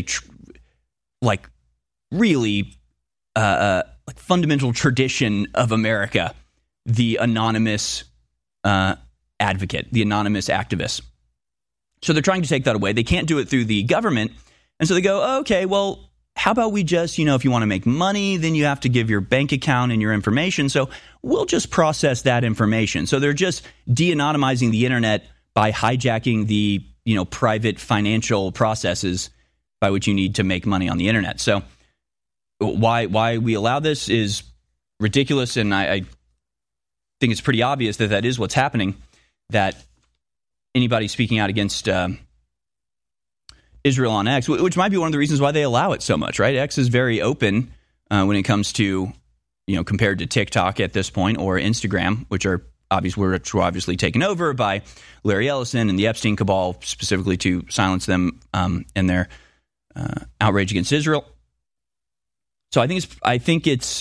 really fundamental tradition of America, the anonymous advocate, the anonymous activist. So they're trying to take that away. They can't do it through the government. And so they go, okay, well, how about we just, if you want to make money, then you have to give your bank account and your information. So we'll just process that information. So they're just de-anonymizing the internet by hijacking the, private financial processes by which you need to make money on the internet. So why we allow this is ridiculous, and I think it's pretty obvious that is what's happening, that anybody speaking out against Israel on X, which might be one of the reasons why they allow it so much, right? X is very open when it comes to, compared to TikTok at this point, or Instagram, which are obviously taken over by Larry Ellison and the Epstein cabal, specifically to silence them and their outrage against Israel. So I think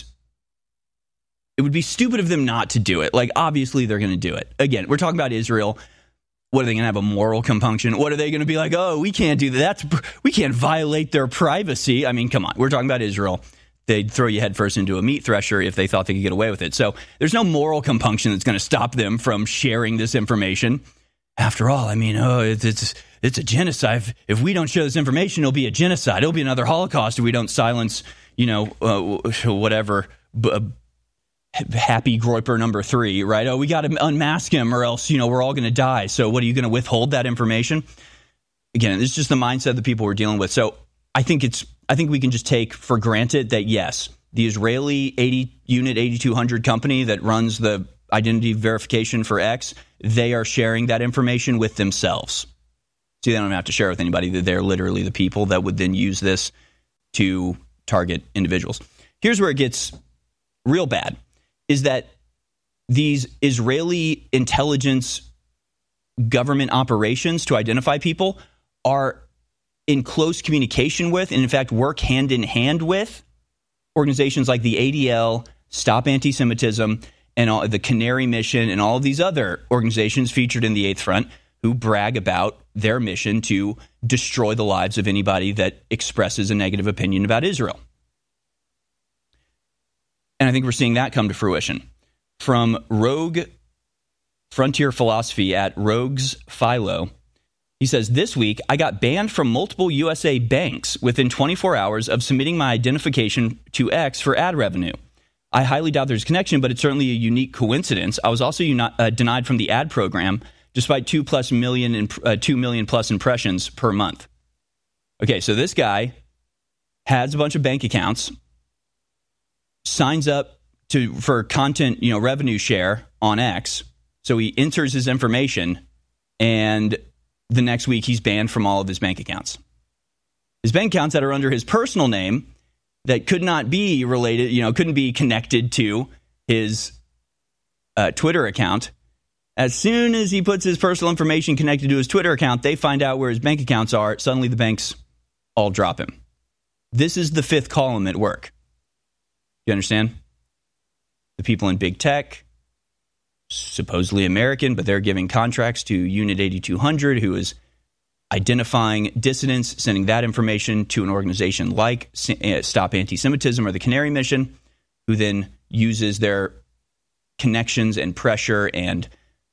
it would be stupid of them not to do it. Like, obviously, they're going to do it. Again, we're talking about Israel. What, are they going to have a moral compunction? What are they going to be like, oh, we can't do that. We can't violate their privacy. I mean, come on. We're talking about Israel. They'd throw you headfirst into a meat thresher if they thought they could get away with it. So there's no moral compunction that's going to stop them from sharing this information. After all, I mean, it's a genocide. If we don't share this information, it'll be a genocide. It'll be another Holocaust if we don't silence, whatever, Happy Groyper number 3, right? Oh, we got to unmask him or else, we're all going to die. So what, are you going to withhold that information? Again, it's just the mindset of the people we're dealing with. So I think we can just take for granted that, yes, the Israeli Unit 8200 company that runs the identity verification for X, they are sharing that information with themselves. So they don't have to share it with anybody. They're literally the people that would then use this to target individuals. Here's where it gets real bad, is that these Israeli intelligence government operations to identify people are in close communication with, and in fact work hand in hand with, organizations like the ADL, Stop Anti-Semitism, and the Canary Mission, and all of these other organizations featured in the Eighth Front who brag about their mission to destroy the lives of anybody that expresses a negative opinion about Israel. And I think we're seeing that come to fruition. From Rogue Frontier Philosophy at Rogues Philo, he says, this week, I got banned from multiple USA banks within 24 hours of submitting my identification to X for ad revenue. I highly doubt there's a connection, but it's certainly a unique coincidence. I was also denied from the ad program despite 2 million plus impressions per month. Okay, so this guy has a bunch of bank accounts, signs up for content, revenue share on X. So he enters his information, and the next week he's banned from all of his bank accounts. His bank accounts that are under his personal name that could not be related, couldn't be connected to his Twitter account. As soon as he puts his personal information connected to his Twitter account, they find out where his bank accounts are. Suddenly the banks all drop him. This is the fifth column at work. You understand? The people in big tech, supposedly American, but they're giving contracts to Unit 8200, who is identifying dissidents, sending that information to an organization like Stop Anti-Semitism or the Canary Mission, who then uses their connections and pressure and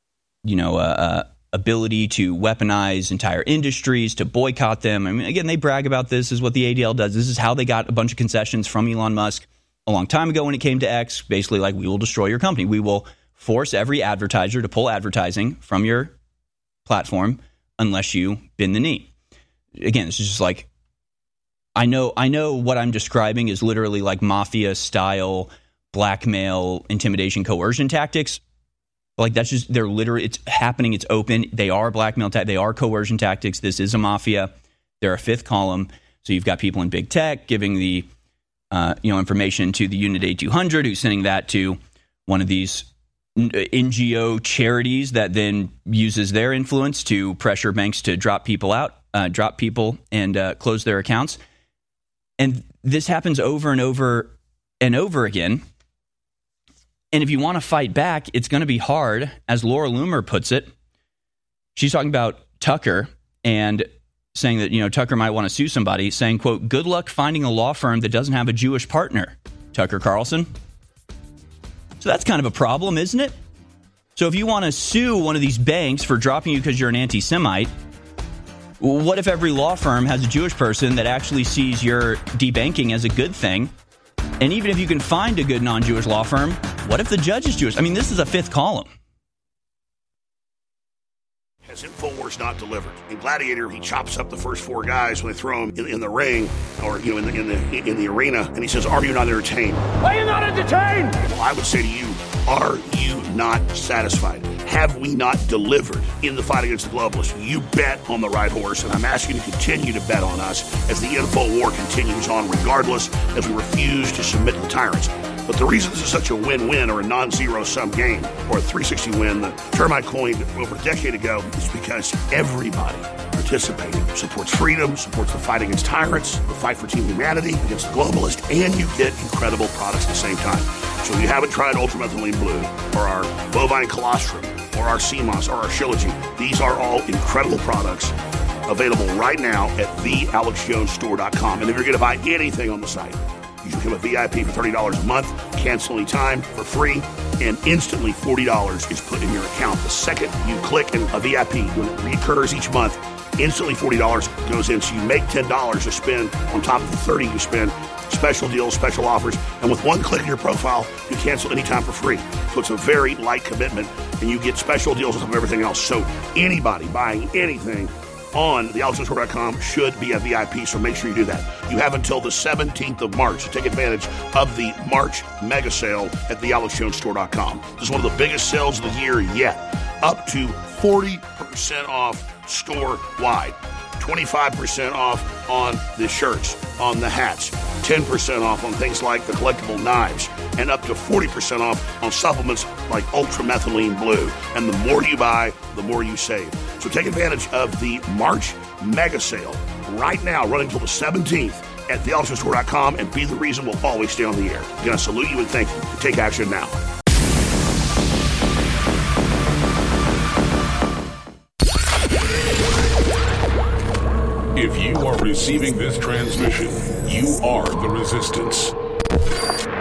ability to weaponize entire industries, to boycott them. I mean, again, they brag about this is what the ADL does. This is how they got a bunch of concessions from Elon Musk a long time ago when it came to X. Basically, like, we will destroy your company. We will force every advertiser to pull advertising from your platform unless you bend the knee. Again, this is just like, I know what I'm describing is literally like mafia-style blackmail, intimidation, coercion tactics. Like, that's just, they're literally, it's happening, it's open. They are blackmail tactics, they are coercion tactics. This is a mafia. They're a fifth column. So you've got people in big tech giving the information to the Unit 8200, who's sending that to one of these NGO charities that then uses their influence to pressure banks to drop people and close their accounts. And this happens over and over and over again. And if you want to fight back, it's going to be hard. As Laura Loomer puts it, she's talking about Tucker and saying that, Tucker might want to sue somebody, saying, quote, "Good luck finding a law firm that doesn't have a Jewish partner, Tucker Carlson." So that's kind of a problem, isn't it? So if you want to sue one of these banks for dropping you because you're an anti-Semite, what if every law firm has a Jewish person that actually sees your debanking as a good thing? And even if you can find a good non-Jewish law firm, what if the judge is Jewish? I mean, this is a fifth column. Has InfoWars not delivered? In Gladiator, he chops up the first four guys when they throw him in the ring or in the arena, and he says, "Are you not entertained?" Are you not entertained? Well, I would say to you, are you not satisfied? Have we not delivered in the fight against the globalists? You bet on the right horse, and I'm asking you to continue to bet on us as the info war continues on, regardless, as we refuse to submit to tyrants. But the reason this is such a win-win or a non-zero-sum game or a 360 win, the term I coined over a decade ago, is because everybody participating supports freedom, supports the fight against tyrants, the fight for team humanity against the globalist, and you get incredible products at the same time. So if you haven't tried Ultramethylene Blue or our bovine colostrum or our CMOS or our Shilajit, these are all incredible products available right now at thealexjonesstore.com. And if you're going to buy anything on the site, you can become a VIP for $30 a month, cancel any time for free, and instantly $40 is put in your account. The second you click in a VIP, when it recurs each month, instantly $40 goes in. So you make $10 to spend on top of the $30 you spend. Special deals, special offers, and with one click in your profile, you cancel anytime for free. So it's a very light commitment, and you get special deals on top of everything else. So anybody buying anything on thealexjonesstore.com should be a VIP, so make sure you do that. You have until the 17th of March to take advantage of the March mega sale at thealexjonesstore.com. This is one of the biggest sales of the year yet. Up to 40% off store-wide. 25% off on the shirts, on the hats, 10% off on things like the collectible knives, and up to 40% off on supplements like Ultramethylene Blue. And the more you buy, the more you save. So take advantage of the March mega sale right now, running until the 17th at thealexjonesstore.com, and be the reason we'll always stay on the air. Again, I salute you and thank you. Take action now. If you are receiving this transmission, you are the resistance.